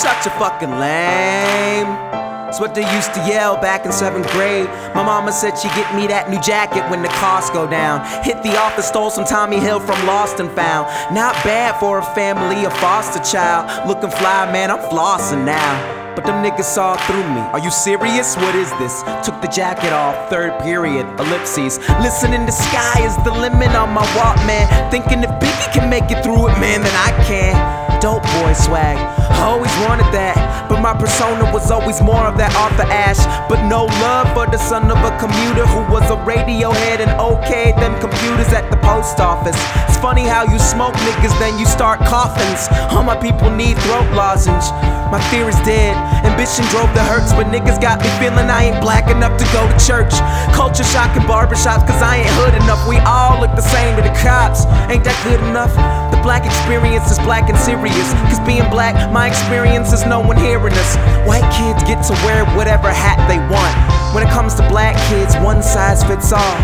such a fucking lame. That's what they used to yell back in 7th grade. My mama said she'd get me that new jacket when the costs go down. Hit the office, stole some Tommy Hill from Lost and Found. Not bad for a family, a foster child. Looking fly, man, I'm flossing now. But them niggas saw through me. Are you serious? What is this? Took the jacket off, 3rd period, ellipses. Listening to Sky is the limit on my walk, man. Thinking if Biggie can make it through it, man, then I can. Dope boy swag, I always wanted that. But my persona was always more of that Arthur Ashe. But no love for the son of a commuter who was a radio head and okayed them computers at the post office. It's funny how you smoke niggas, then you start coffins. All my people need throat lozenge. My fear is dead, ambition drove the hurts. But niggas got me feeling I ain't black enough to go to church. Culture shock in barbershops, cause I ain't hood enough. We all look the same to the cops, ain't that good enough? The black experience is black and serious, cause being black, my experience is no one hearing us. White kids get to wear whatever hat they want. When it comes to black kids, one size fits all.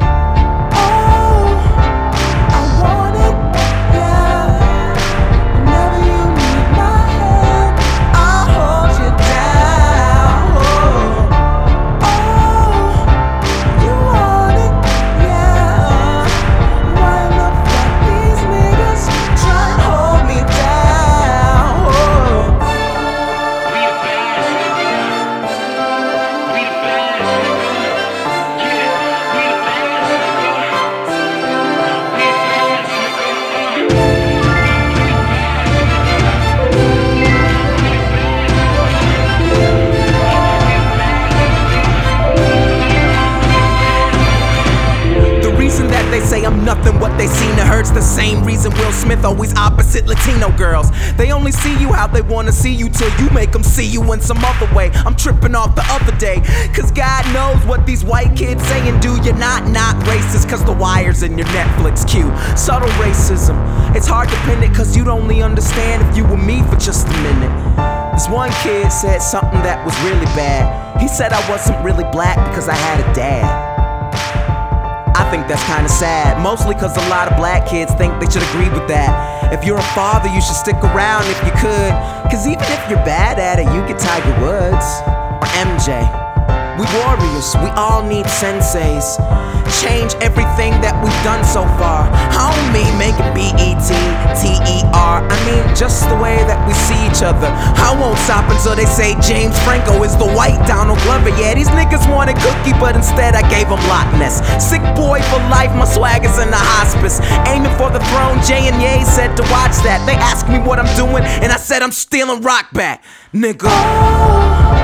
They say I'm nothing, what they seen it hurts. The same reason Will Smith always opposite Latino girls. They only see you how they wanna see you till you make them see you in some other way. I'm tripping off the other day, cause God knows what these white kids say and do. You're not racist cause the wire's in your Netflix queue. Subtle racism, it's hard to pin it cause you'd only understand if you were me for just a minute. This one kid said something that was really bad. He said I wasn't really black because I had a dad. I think that's kinda sad, mostly cause a lot of black kids think they should agree with that. If you're a father, you should stick around if you could, cause even if you're bad at it, you get Tiger Woods or MJ. We warriors, we all need senseis. Change everything that we've done so far. I don't mean making B-E-T-T-E-R. I mean just the way that we see each other. I won't stop until they say James Franco is the white Donald Glover. Yeah, these niggas wanted Cookie, but instead I gave them Loch Ness. Sick boy for life, my swag is in the hospice. Aiming for the throne, Jay and Ye said to watch that. They asked me what I'm doing, and I said I'm stealing rock back, nigga.